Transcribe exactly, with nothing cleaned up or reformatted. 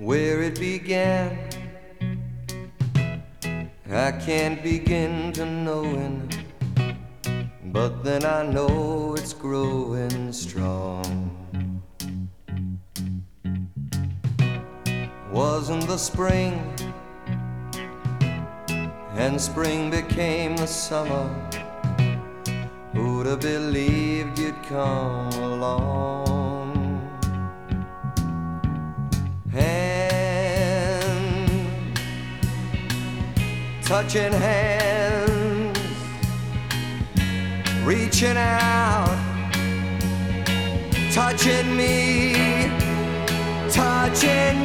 where it began. I can't begin to knowing, but then I know it's growing strong. Wasn't the spring, and spring became the summer. Who'd have believed you'd come along? Hand, touching hands, reaching out, touching me, touching